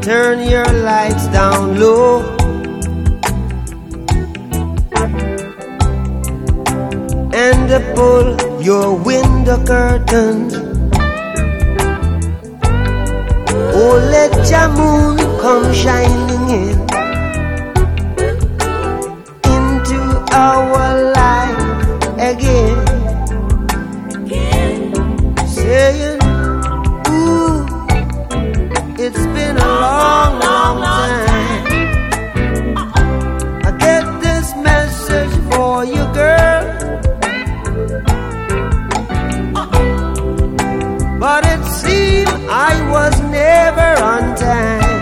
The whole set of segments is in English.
turn your lights down low. And pull your window curtains. Oh, let your moon come shining in into our life again, saying, ooh, it's been a long, long time. I get this message for you, girl, but it seemed I was never on time.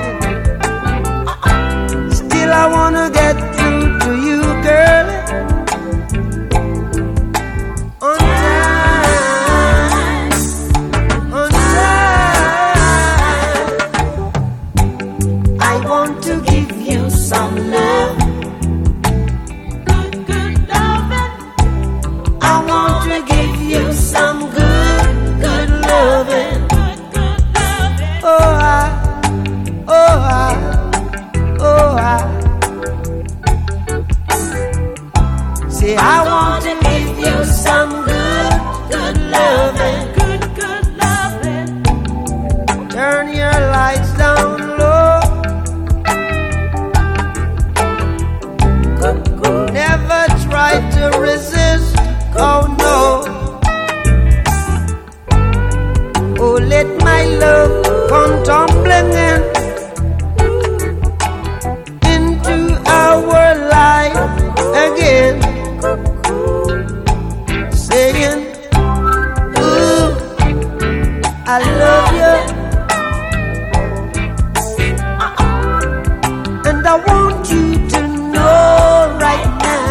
Still I wanna get through to you, girl, on time, on time. I want to give you some love, good loving. I want to give you some good loving. Oh, say I want to give you some good loving, good loving. Turn your lights down low. Never try to resist. Oh no. Oh, let my love come tumbling in into our life again, saying, ooh, I love you, and I want you to know right now,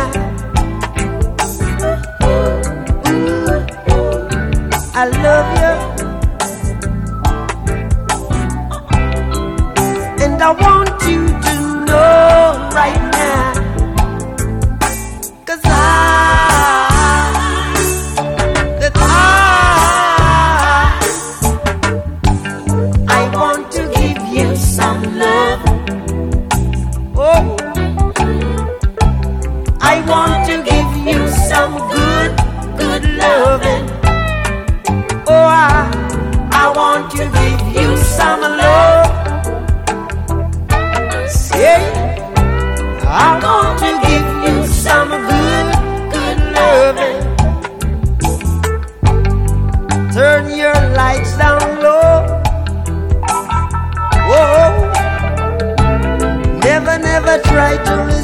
ooh, I love you, and I want you to know right now, 'cause I want to give you some love. Oh, I want to give you some good loving. Oh, I want to give you some love. Say, I want to give you some good loving. Turn your lights down low. Whoa, never try to